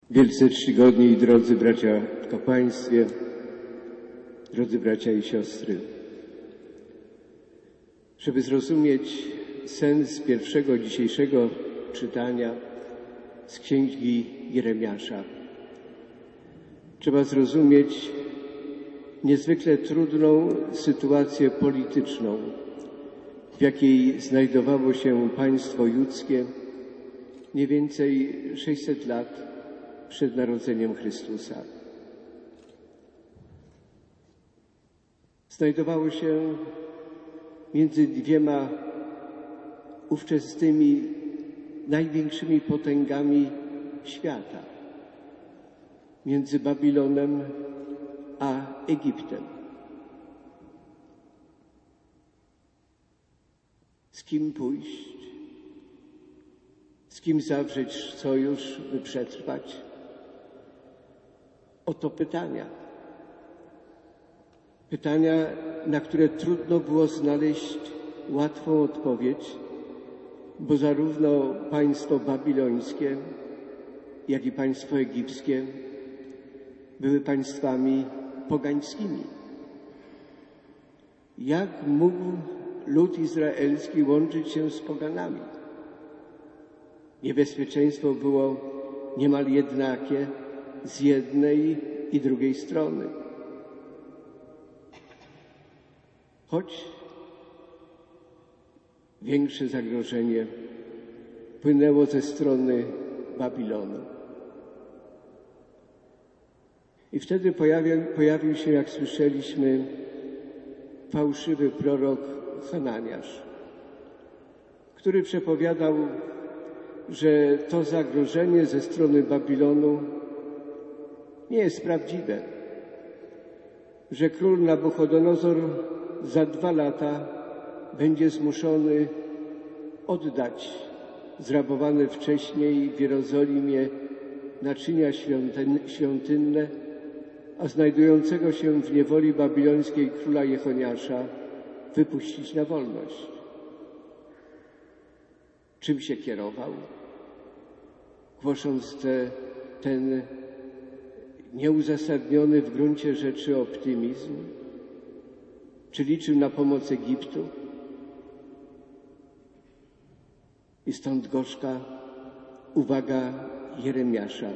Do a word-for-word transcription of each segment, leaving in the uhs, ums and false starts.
Wielce czcigodni i drodzy bracia w kapłaństwie, drodzy bracia i siostry. Żeby zrozumieć sens pierwszego dzisiejszego czytania z Księgi Jeremiasza, trzeba zrozumieć niezwykle trudną sytuację polityczną, w jakiej znajdowało się państwo judzkie mniej więcej sześćset lat przed narodzeniem Chrystusa. Znajdowało się między dwiema ówczesnymi największymi potęgami świata, między Babilonem a Egiptem. Z kim pójść? Z kim zawrzeć sojusz, by przetrwać? Oto pytania. Pytania, na które trudno było znaleźć łatwą odpowiedź, bo zarówno państwo babilońskie, jak i państwo egipskie były państwami pogańskimi. Jak mógł lud izraelski łączyć się z poganami? Niebezpieczeństwo było niemal jednakie z jednej i drugiej strony. Choć większe zagrożenie płynęło ze strony Babilonu. I wtedy pojawił, pojawił się, jak słyszeliśmy, fałszywy prorok Hananiasz, który przepowiadał, że to zagrożenie ze strony Babilonu nie jest prawdziwe, że król Nabuchodonozor za dwa lata będzie zmuszony oddać zrabowane wcześniej w Jerozolimie naczynia świątynne, a znajdującego się w niewoli babilońskiej króla Jechoniasza wypuścić na wolność. Czym się kierował, głosząc te, ten nieuzasadniony w gruncie rzeczy optymizm? Czy liczył na pomoc Egiptu? I stąd gorzka uwaga Jeremiasza.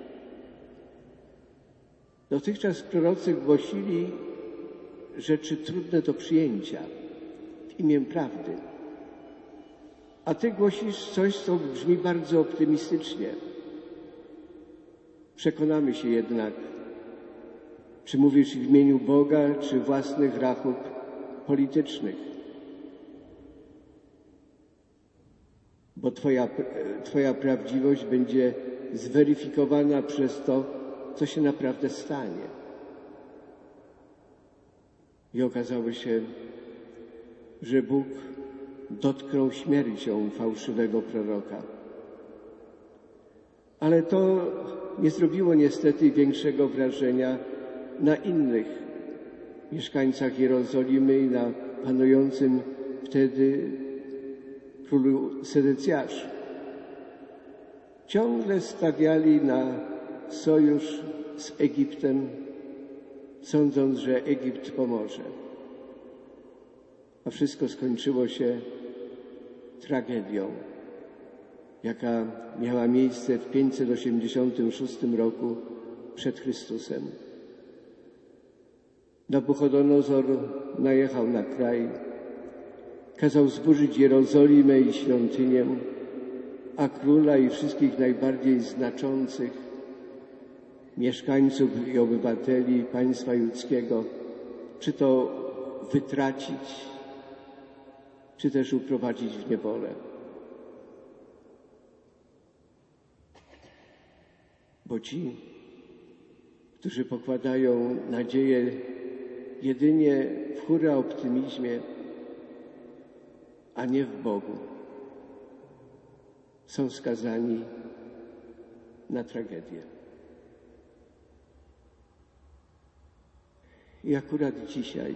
Dotychczas prorocy głosili rzeczy trudne do przyjęcia w imię prawdy. A ty głosisz coś, co brzmi bardzo optymistycznie. Przekonamy się jednak, czy mówisz w imieniu Boga, czy własnych rachub politycznych. Bo twoja, twoja prawdziwość będzie zweryfikowana przez to, co się naprawdę stanie. I okazało się, że Bóg dotknął śmiercią fałszywego proroka. Ale to nie zrobiło niestety większego wrażenia na innych mieszkańcach Jerozolimy i na panującym wtedy królu Sedecjaszu. Ciągle stawiali na sojusz z Egiptem, sądząc, że Egipt pomoże. A wszystko skończyło się tragedią, jaka miała miejsce w pięćset osiemdziesiątym szóstym roku przed Chrystusem. Nabuchodonozor najechał na kraj, kazał zburzyć Jerozolimę i świątynię, a króla i wszystkich najbardziej znaczących mieszkańców i obywateli państwa judzkiego, czy to wytracić, czy też uprowadzić w niewolę. Bo ci, którzy pokładają nadzieję jedynie w hura optymizmie, a nie w Bogu, są skazani na tragedię. I akurat dzisiaj,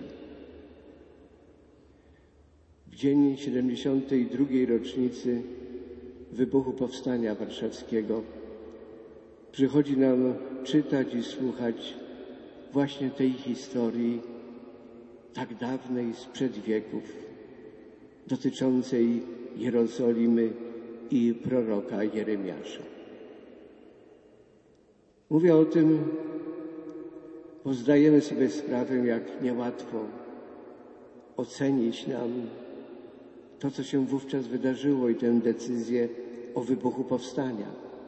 w dzień siedemdziesiątej drugiej rocznicy wybuchu Powstania Warszawskiego, Przychodzi nam czytać i słuchać właśnie tej historii tak dawnej, sprzed wieków, dotyczącej Jerozolimy i proroka Jeremiasza. Mówię o tym, bo zdajemy sobie sprawę, jak niełatwo ocenić nam to, co się wówczas wydarzyło i tę decyzję o wybuchu powstania.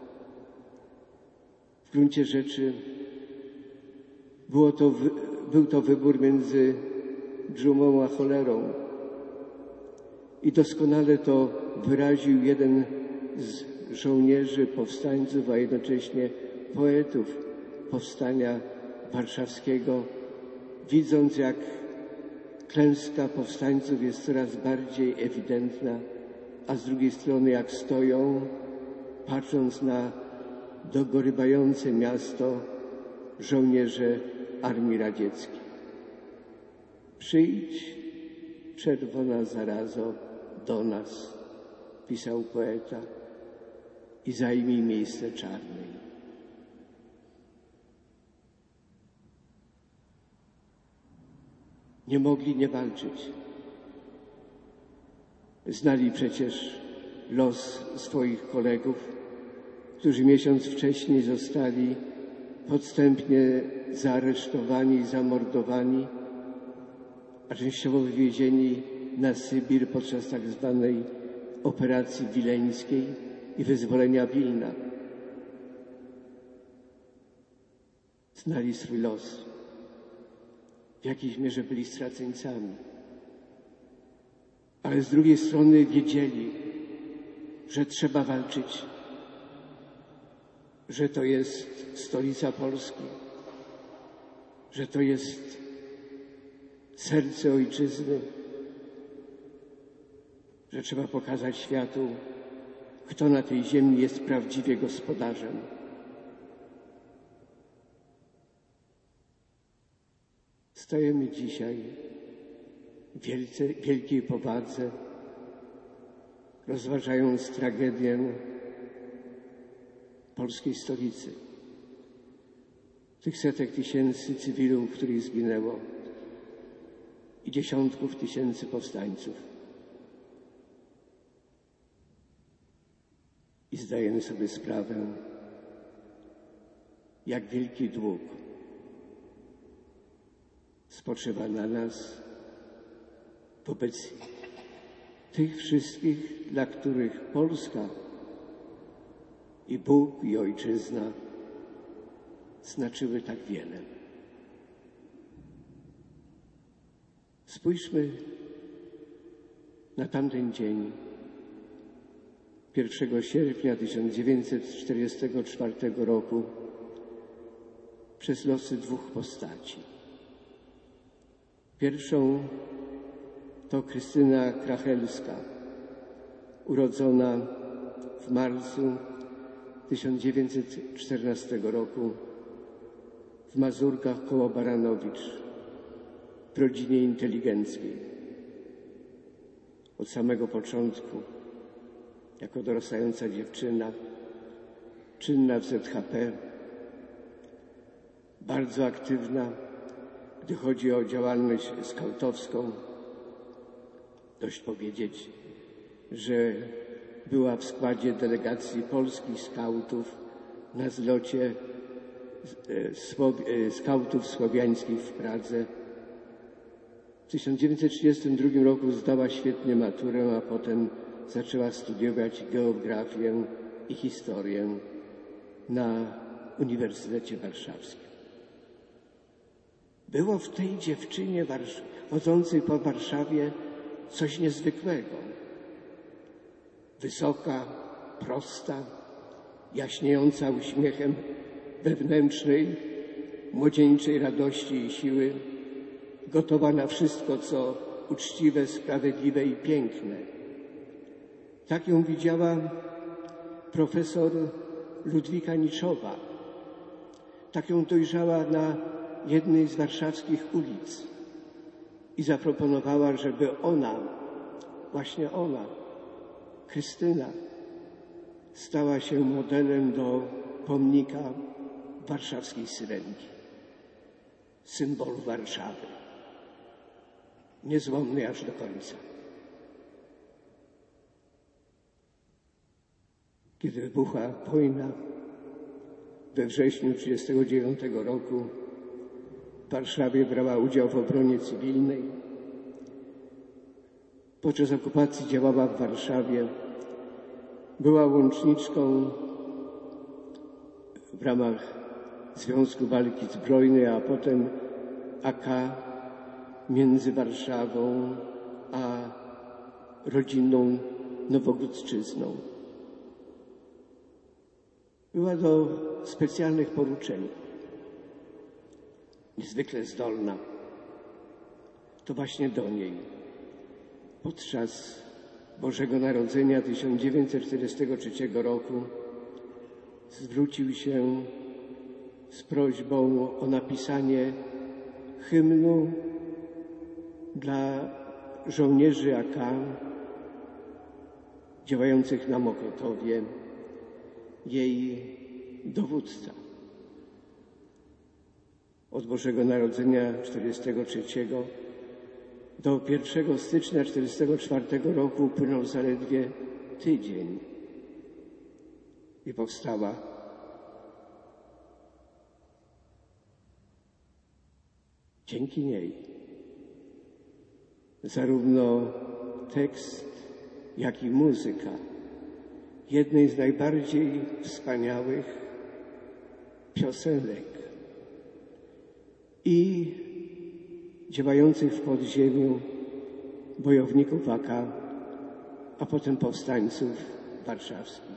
W gruncie rzeczy było to, był to wybór między dżumą a cholerą. I doskonale to wyraził jeden z żołnierzy, powstańców, a jednocześnie poetów powstania warszawskiego, widząc, jak klęska powstańców jest coraz bardziej ewidentna, a z drugiej strony jak stoją, patrząc na dogorywające miasto żołnierze Armii Radzieckiej. Przyjdź, czerwona zarazo, do nas, pisał poeta, i zajmij miejsce czarnej. Nie mogli nie walczyć. Znali przecież los swoich kolegów, którzy miesiąc wcześniej zostali podstępnie zaaresztowani i zamordowani, a częściowo wywiezieni na Sybir podczas tak zwanej operacji wileńskiej i wyzwolenia Wilna. Znali swój los. W jakiejś mierze byli straceńcami. Ale z drugiej strony wiedzieli, że trzeba walczyć, że to jest stolica Polski, że to jest serce ojczyzny, że trzeba pokazać światu, kto na tej ziemi jest prawdziwie gospodarzem. Stajemy dzisiaj w wielce, wielkiej powadze, rozważając tragedię polskiej stolicy. Tych setek tysięcy cywilów, których zginęło, i dziesiątków tysięcy powstańców. I zdajemy sobie sprawę, jak wielki dług spoczywa na nas wobec tych wszystkich, dla których Polska i Bóg i Ojczyzna znaczyły tak wiele. Spójrzmy na tamten dzień, pierwszego sierpnia tysiąc dziewięćset czterdziestego czwartego roku, przez losy dwóch postaci. Pierwszą to Krystyna Krachelska, urodzona w marcu tysiąc dziewięćset czternastego roku w Mazurkach koło Baranowicz, w rodzinie inteligenckiej. Od samego początku, jako dorastająca dziewczyna, czynna w Z H P, bardzo aktywna, gdy chodzi o działalność skautowską. Dość powiedzieć, że była w składzie delegacji polskich skautów na zlocie skautów słowiańskich w Pradze. W tysiąc dziewięćset trzydziestym drugim roku zdała świetnie maturę, a potem zaczęła studiować geografię i historię na Uniwersytecie Warszawskim. Było w tej dziewczynie chodzącej po Warszawie coś niezwykłego. Wysoka, prosta, jaśniejąca uśmiechem wewnętrznej, młodzieńczej radości i siły, gotowa na wszystko, co uczciwe, sprawiedliwe i piękne. Tak ją widziała profesor Ludwika Niczowa. Tak ją dojrzała na jednej z warszawskich ulic i zaproponowała, żeby ona, właśnie ona, Krystyna, stała się modelem do pomnika warszawskiej Syrenki, symbolu Warszawy, niezłomny aż do końca. Kiedy wybuchła wojna we wrześniu tysiąc dziewięćset trzydziestego dziewiątego roku, w Warszawie brała udział w obronie cywilnej. Podczas okupacji działała w Warszawie. Była łączniczką w ramach Związku Walki Zbrojnej, a potem A K między Warszawą a rodzinną Nowogródzczyzną. Była do specjalnych poruczeń niezwykle zdolna. To właśnie do niej podczas Bożego Narodzenia tysiąc dziewięćset czterdziestego trzeciego roku zwrócił się z prośbą o napisanie hymnu dla żołnierzy A K działających na Mokotowie, jej dowódca. Od Bożego Narodzenia czterdziestego trzeciego do pierwszego stycznia czterdziestego czwartego roku upłynął zaledwie tydzień i powstała dzięki niej zarówno tekst, jak i muzyka jednej z najbardziej wspaniałych piosenek i działających w podziemiu bojowników A K, a potem powstańców warszawskich.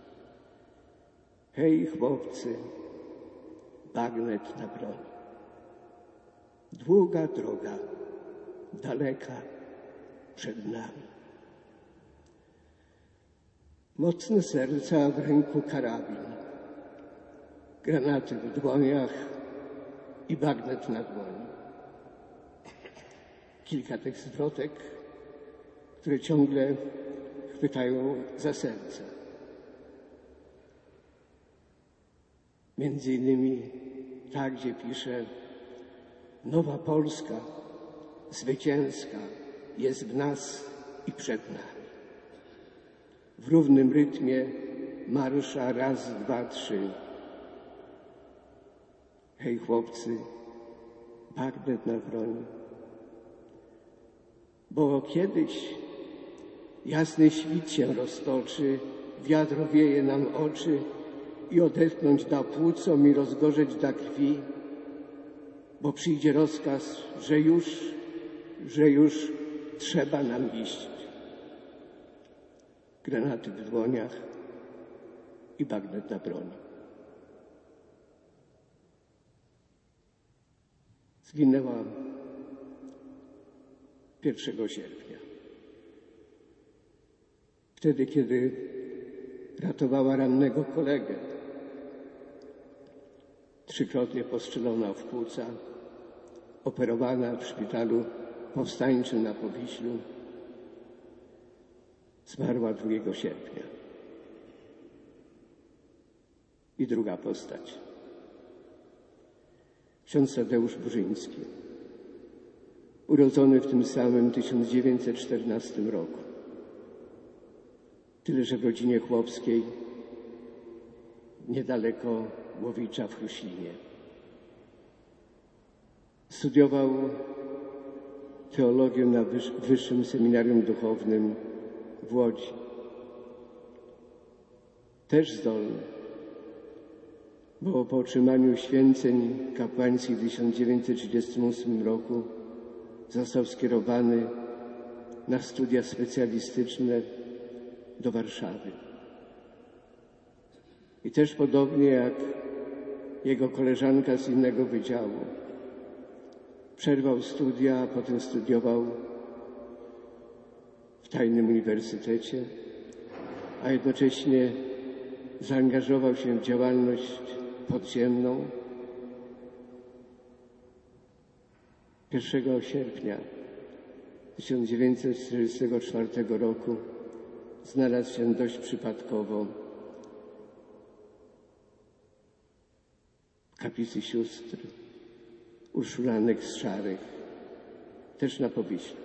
Hej, chłopcy, bagnet na broń. Długa droga, daleka przed nami. Mocne serca, a w ręku karabin, granaty w dłoniach i bagnet na dłoni. Kilka tych zwrotek, które ciągle chwytają za serce. Między innymi tak, gdzie pisze: nowa Polska, zwycięska, jest w nas i przed nami. W równym rytmie marsza raz, dwa, trzy. Hej, chłopcy, bagnet na broń. Bo kiedyś jasny świt się roztoczy, wiatr wieje nam oczy i odetchnąć da płucom i rozgorzeć da krwi, bo przyjdzie rozkaz, że już, że już trzeba nam iść. Granaty w dłoniach i bagnet na broń. Zginęła pierwszego sierpnia. Wtedy, kiedy ratowała rannego kolegę, trzykrotnie postrzelona w płuca, operowana w szpitalu powstańczym na Powiślu, zmarła drugiego sierpnia. I druga postać. Ksiądz Tadeusz Burzyński, urodzony w tym samym tysiąc dziewięćset czternastym roku. Tyle, że w rodzinie chłopskiej, niedaleko Łowicza w Chruślinie. Studiował teologię na Wyższym Seminarium Duchownym w Łodzi. Też zdolny, bo po otrzymaniu święceń kapłańskich w tysiąc dziewięćset trzydziestym ósmym roku został skierowany na studia specjalistyczne do Warszawy. I też podobnie jak jego koleżanka z innego wydziału, przerwał studia, a potem studiował w tajnym uniwersytecie, a jednocześnie zaangażował się w działalność podziemną. pierwszego sierpnia tysiąc dziewięćset czterdziestego czwartego roku znalazł się dość przypadkowo kaplicy sióstr Urszulanek z Szarych, też na Powiśle.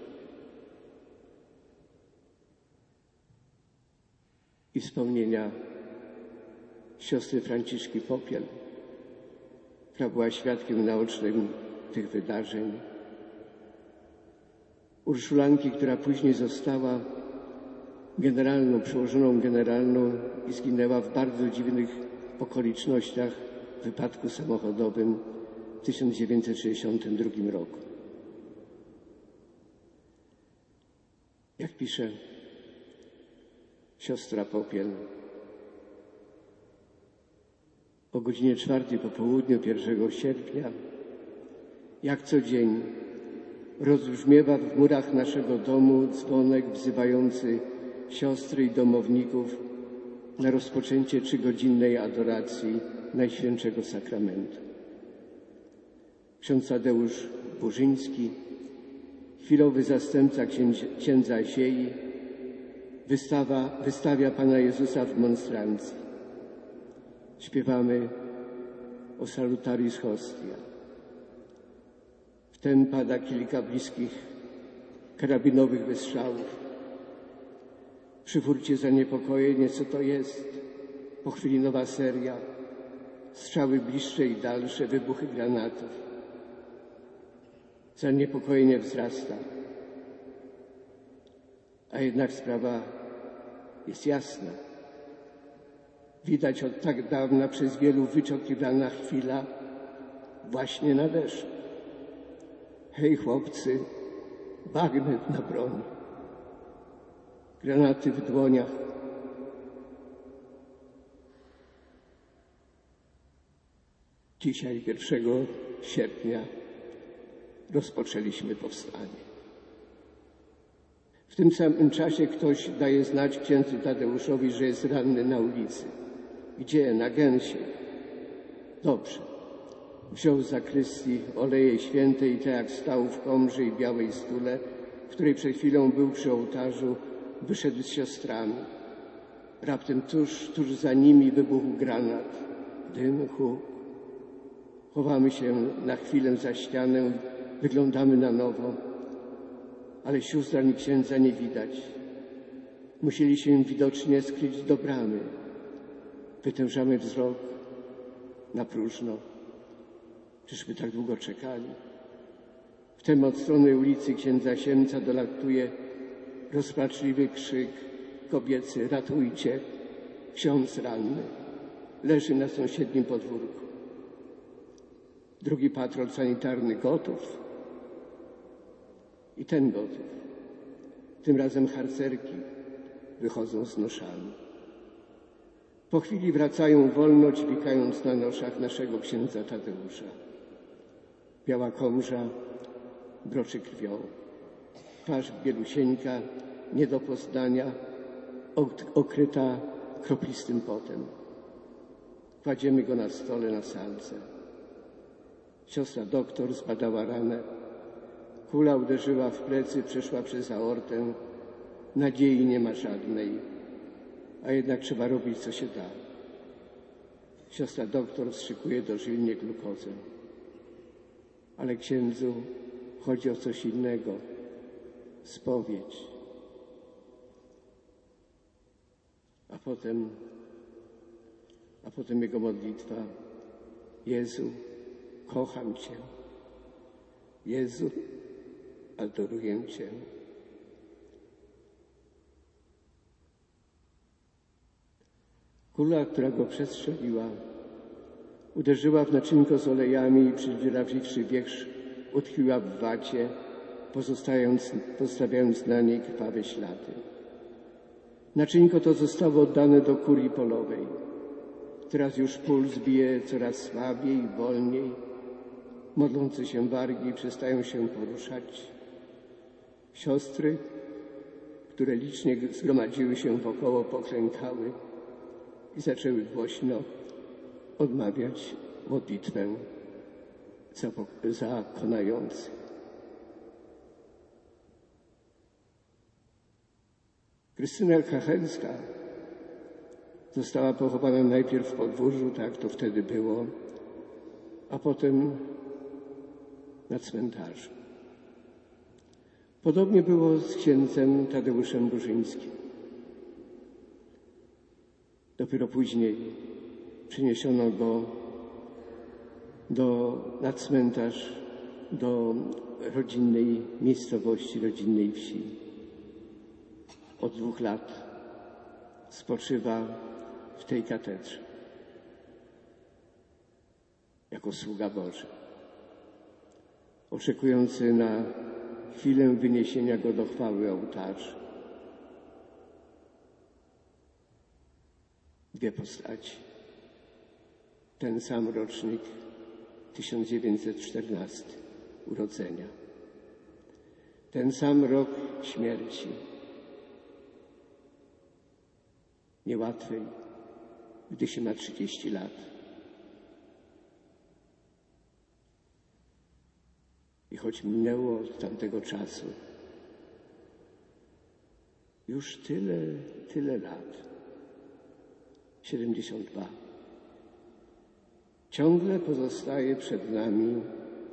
I wspomnienia siostry Franciszki Popiel, która była świadkiem naocznym tych wydarzeń. Urszulanki, która później została generalną, przełożoną generalną i zginęła w bardzo dziwnych okolicznościach w wypadku samochodowym w tysiąc dziewięćset sześćdziesiątym drugim roku. Jak pisze siostra Popiel, o godzinie czwartej po południu pierwszego sierpnia, jak co dzień, rozbrzmiewa w murach naszego domu dzwonek wzywający siostry i domowników na rozpoczęcie trzygodzinnej adoracji Najświętszego Sakramentu. Ksiądz Tadeusz Burzyński, chwilowy zastępca księdza Siei, wystawa, wystawia Pana Jezusa w monstrancji. Śpiewamy o Salutaris Hostia. Wtem pada kilka bliskich karabinowych wystrzałów. Przy furcie zaniepokojenie, co to jest. Po chwili nowa seria, strzały bliższe i dalsze, wybuchy granatów. Zaniepokojenie wzrasta. A jednak sprawa jest jasna. Widać od tak dawna przez wielu wyczekiwana chwila właśnie nadeszła. Hej chłopcy, bagnet na broń, granaty w dłoniach. Dzisiaj, pierwszego sierpnia, rozpoczęliśmy powstanie. W tym samym czasie ktoś daje znać księdzu Tadeuszowi, że jest ranny na ulicy. Gdzie? Na Gęsie. Dobrze. Wziął z zakrystii oleje święte i tak jak stał w komrze i białej stule, w której przed chwilą był przy ołtarzu, wyszedł z siostrami. Raptem tuż, tuż za nimi wybuchł granat. Dym, huk. Chowamy się na chwilę za ścianę, wyglądamy na nowo, ale sióstr ani księdza nie widać. Musieli się widocznie skryć do bramy. Wytężamy wzrok na próżno. Czyżby tak długo czekali? Wtem od strony ulicy księdza Siemca dolatuje rozpaczliwy krzyk kobiecy: ratujcie, ksiądz ranny. Leży na sąsiednim podwórku. Drugi patrol sanitarny gotów i ten gotów. Tym razem harcerki wychodzą z noszami. Po chwili wracają wolno, dźwigając na noszach naszego księdza Tadeusza. Biała komrza broczy krwią. Twarz bielusieńka, nie do poznania, okryta kroplistym potem. Kładziemy go na stole na salce. Siostra doktor zbadała ranę. Kula uderzyła w plecy, przeszła przez aortę. Nadziei nie ma żadnej, a jednak trzeba robić, co się da. Siostra doktor wstrzykuje dożylnie glukozę. Ale księdzu chodzi o coś innego. Spowiedź. A potem, a potem jego modlitwa. Jezu, kocham Cię. Jezu, adoruję Cię. Kula, która go przestrzeliła, uderzyła w naczynko z olejami i przydziurawiwszy wierzch utkwiła w wacie, pozostając, pozostawiając na niej krwawe ślady. Naczynko to zostało oddane do kurii polowej. Teraz już puls bije coraz słabiej i wolniej. Modlące się wargi przestają się poruszać. Siostry, które licznie zgromadziły się wokoło, poklękały i zaczęły głośno odmawiać modlitwę zakonający. Krystyna Kachelska została pochowana najpierw w podwórzu, tak to wtedy było, a potem na cmentarzu. Podobnie było z księdzem Tadeuszem Burzyńskim. Dopiero później przeniesiono go do, na cmentarz do rodzinnej miejscowości, rodzinnej wsi. Od dwóch lat spoczywa w tej katedrze jako sługa Boży, oczekujący na chwilę wyniesienia go do chwały ołtarzy. Dwie postaci. Ten sam rocznik, tysiąc dziewięćset czternasty, urodzenia. Ten sam rok śmierci. Niełatwej, gdy się ma trzydzieści lat. I choć minęło od tamtego czasu już tyle, tyle lat, siedemdziesiąt dwa, ciągle pozostaje przed nami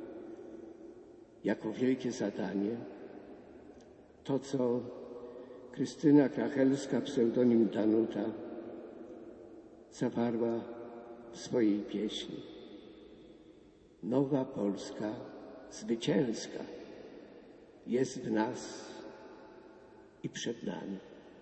jako wielkie zadanie to, co Krystyna Krachelska, pseudonim Danuta, zawarła w swojej pieśni. Nowa Polska zwycięska jest w nas i przed nami.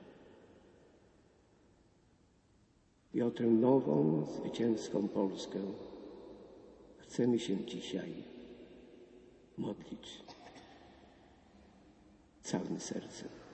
I o tę nową, zwycięską Polskę chcemy się dzisiaj modlić całym sercem.